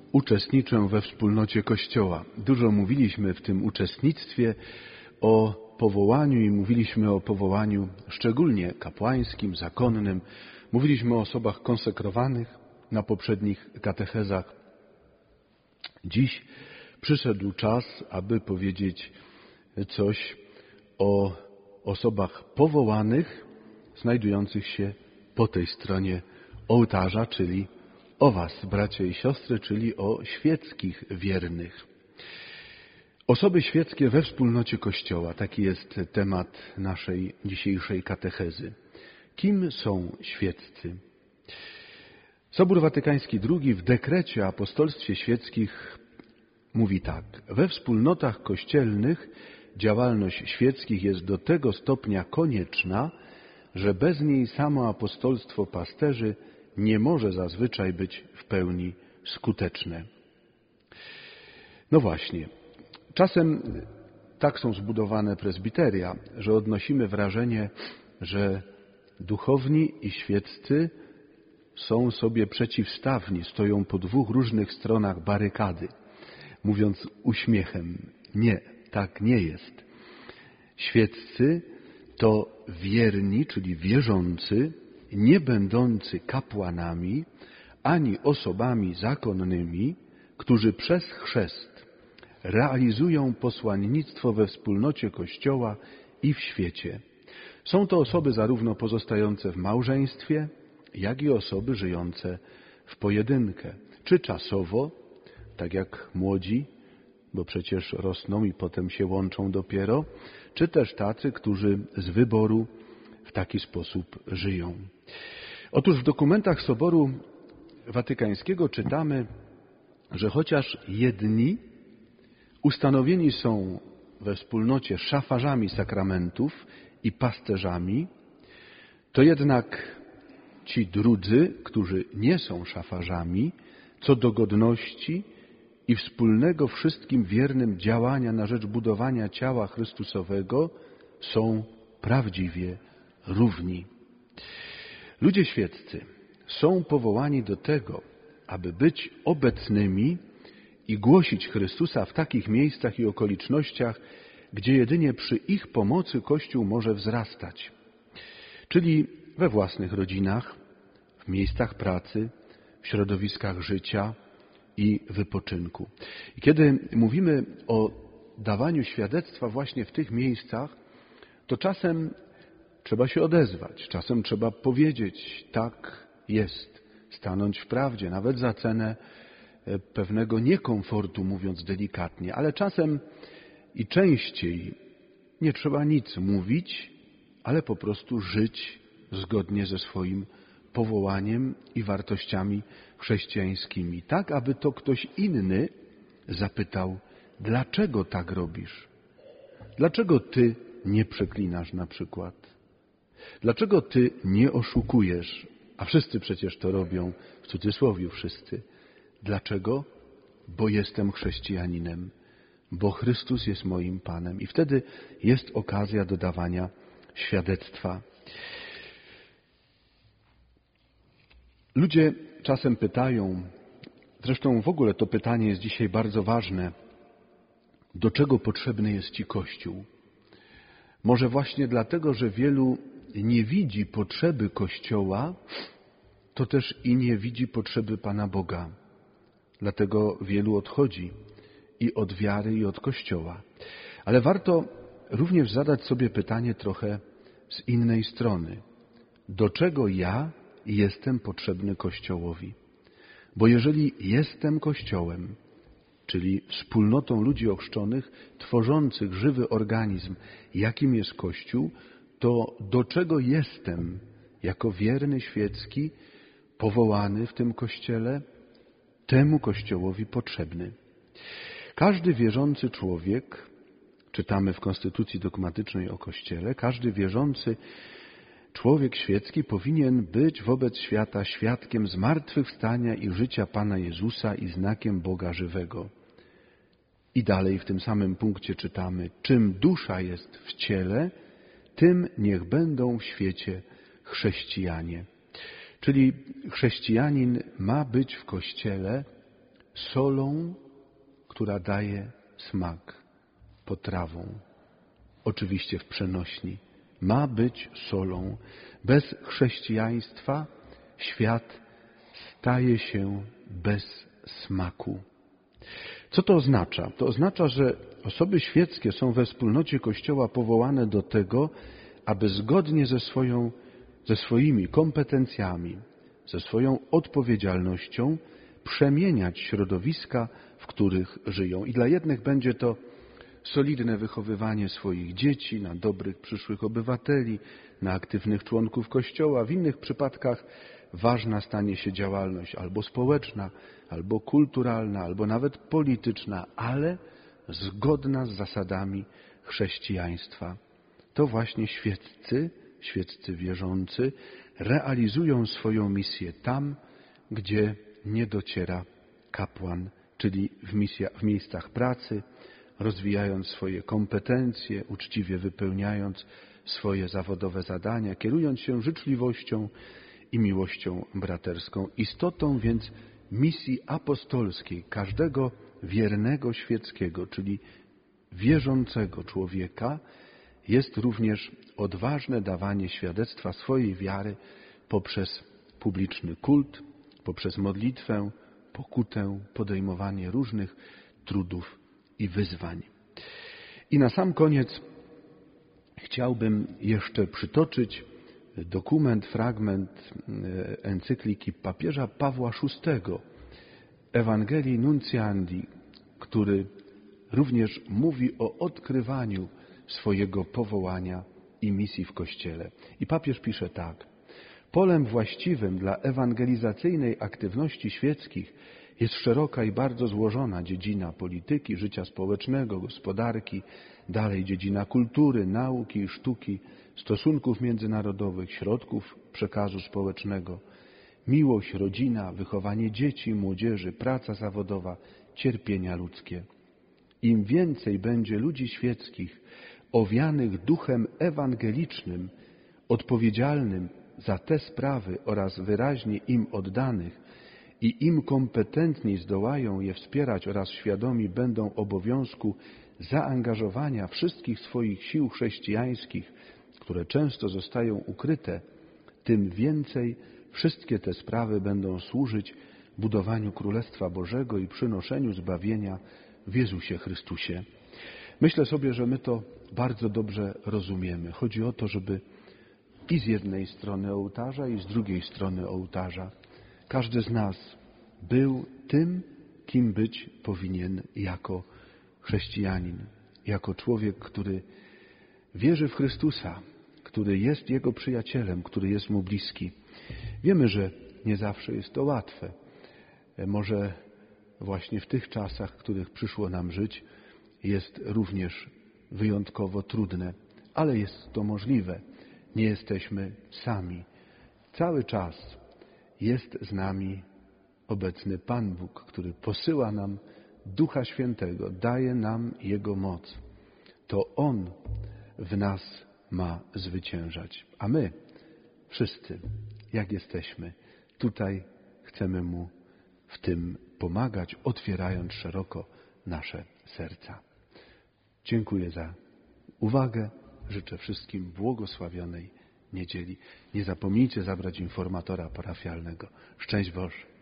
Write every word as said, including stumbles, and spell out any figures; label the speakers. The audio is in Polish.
Speaker 1: uczestniczę we wspólnocie Kościoła. Dużo mówiliśmy w tym uczestnictwie o powołaniu i mówiliśmy o powołaniu szczególnie kapłańskim, zakonnym. Mówiliśmy o osobach konsekrowanych na poprzednich katechezach. Dziś przyszedł czas, aby powiedzieć coś o osobach powołanych, znajdujących się po tej stronie ołtarza, czyli o was, bracia i siostry, czyli o świeckich wiernych. Osoby świeckie we wspólnocie Kościoła. Taki jest temat naszej dzisiejszej katechezy. Kim są świeccy? Sobór Watykański drugi w dekrecie o apostolstwie świeckich mówi tak. We wspólnotach kościelnych działalność świeckich jest do tego stopnia konieczna, że bez niej samo apostolstwo pasterzy nie może zazwyczaj być w pełni skuteczne. No właśnie, czasem tak są zbudowane prezbiteria, że odnosimy wrażenie, że duchowni i świeccy są sobie przeciwstawni, stoją po dwóch różnych stronach barykady, mówiąc uśmiechem. Nie, tak nie jest. Świeccy to wierni, czyli wierzący, nie będący kapłanami ani osobami zakonnymi, którzy przez chrzest realizują posłannictwo we wspólnocie Kościoła i w świecie. Są to osoby zarówno pozostające w małżeństwie, jak i osoby żyjące w pojedynkę, czy czasowo, tak jak młodzi, bo przecież rosną i potem się łączą dopiero, czy też tacy, którzy z wyboru w taki sposób żyją. Otóż w dokumentach Soboru Watykańskiego czytamy, że chociaż jedni ustanowieni są we wspólnocie szafarzami sakramentów i pasterzami, to jednak ci drudzy, którzy nie są szafarzami, co do godności i wspólnego wszystkim wiernym działania na rzecz budowania ciała Chrystusowego, są prawdziwie równi. Ludzie świeccy są powołani do tego, aby być obecnymi i głosić Chrystusa w takich miejscach i okolicznościach, gdzie jedynie przy ich pomocy Kościół może wzrastać. Czyli we własnych rodzinach, w miejscach pracy, w środowiskach życia i wypoczynku. I kiedy mówimy o dawaniu świadectwa właśnie w tych miejscach, to czasem trzeba się odezwać, czasem trzeba powiedzieć, tak jest, stanąć w prawdzie, nawet za cenę pewnego niekomfortu, mówiąc delikatnie, ale czasem i częściej nie trzeba nic mówić, ale po prostu żyć zgodnie ze swoim powołaniem i wartościami chrześcijańskimi, tak aby to ktoś inny zapytał, dlaczego tak robisz? Dlaczego ty nie przeklinasz na przykład? Dlaczego ty nie oszukujesz? A wszyscy przecież to robią, w cudzysłowie wszyscy. Dlaczego? Bo jestem chrześcijaninem, bo Chrystus jest moim Panem. I wtedy jest okazja do dawania świadectwa. Ludzie czasem pytają, zresztą w ogóle to pytanie jest dzisiaj bardzo ważne, do czego potrzebny jest Ci Kościół? Może właśnie dlatego, że wielu nie widzi potrzeby Kościoła, to też i nie widzi potrzeby Pana Boga. Dlatego wielu odchodzi i od wiary, i od Kościoła. Ale warto również zadać sobie pytanie trochę z innej strony. Do czego ja jestem potrzebny Kościołowi? Bo jeżeli jestem Kościołem, czyli wspólnotą ludzi ochrzczonych, tworzących żywy organizm, jakim jest Kościół, to do czego jestem jako wierny świecki, powołany w tym Kościele, temu Kościołowi potrzebny. Każdy wierzący człowiek, czytamy w Konstytucji dogmatycznej o Kościele, każdy wierzący człowiek świecki powinien być wobec świata świadkiem zmartwychwstania i życia Pana Jezusa i znakiem Boga żywego. I dalej w tym samym punkcie czytamy, czym dusza jest w ciele, tym niech będą w świecie chrześcijanie. Czyli chrześcijanin ma być w Kościele solą, która daje smak potrawą. Oczywiście w przenośni. Ma być solą. Bez chrześcijaństwa świat staje się bez smaku. Co to oznacza? To oznacza, że osoby świeckie są we wspólnocie Kościoła powołane do tego, aby zgodnie ze, swoją, ze swoimi kompetencjami, ze swoją odpowiedzialnością przemieniać środowiska, w których żyją. I dla jednych będzie to solidne wychowywanie swoich dzieci na dobrych przyszłych obywateli, na aktywnych członków Kościoła. W innych przypadkach ważna stanie się działalność albo społeczna, albo kulturalna, albo nawet polityczna, ale zgodna z zasadami chrześcijaństwa. To właśnie świeccy, świeccy wierzący realizują swoją misję tam, gdzie nie dociera kapłan, czyli w, misja, w miejscach pracy, rozwijając swoje kompetencje, uczciwie wypełniając swoje zawodowe zadania, kierując się życzliwością i miłością braterską. Istotą więc misji apostolskiej każdego wiernego świeckiego, czyli wierzącego człowieka, jest również odważne dawanie świadectwa swojej wiary poprzez publiczny kult, poprzez modlitwę, pokutę, podejmowanie różnych trudów i wyzwań. I na sam koniec chciałbym jeszcze przytoczyć dokument, fragment encykliki papieża Pawła szóstego, Ewangelii Nunciandi, który również mówi o odkrywaniu swojego powołania i misji w Kościele. I papież pisze tak: polem właściwym dla ewangelizacyjnej aktywności świeckich jest szeroka i bardzo złożona dziedzina polityki, życia społecznego, gospodarki, dalej dziedzina kultury, nauki i sztuki, stosunków międzynarodowych, środków przekazu społecznego, miłość, rodzina, wychowanie dzieci, młodzieży, praca zawodowa, cierpienia ludzkie. Im więcej będzie ludzi świeckich owianych duchem ewangelicznym, odpowiedzialnym za te sprawy oraz wyraźnie im oddanych i im kompetentniej zdołają je wspierać oraz świadomi będą obowiązku zaangażowania wszystkich swoich sił chrześcijańskich, które często zostają ukryte, tym więcej wszystkie te sprawy będą służyć budowaniu Królestwa Bożego i przynoszeniu zbawienia w Jezusie Chrystusie. Myślę sobie, że my to bardzo dobrze rozumiemy. Chodzi o to, żeby i z jednej strony ołtarza, i z drugiej strony ołtarza każdy z nas był tym, kim być powinien jako chrześcijanin, jako człowiek, który wierzy w Chrystusa, który jest Jego przyjacielem, który jest Mu bliski. Wiemy, że nie zawsze jest to łatwe. Może właśnie w tych czasach, w których przyszło nam żyć, jest również wyjątkowo trudne, ale jest to możliwe. Nie jesteśmy sami. Cały czas jest z nami obecny Pan Bóg, który posyła nam Ducha Świętego, daje nam Jego moc. To On w nas ma zwyciężać. A my, wszyscy, jak jesteśmy, tutaj chcemy Mu w tym pomagać, otwierając szeroko nasze serca. Dziękuję za uwagę. Życzę wszystkim błogosławionej niedzieli. Nie zapomnijcie zabrać informatora parafialnego. Szczęść Boże.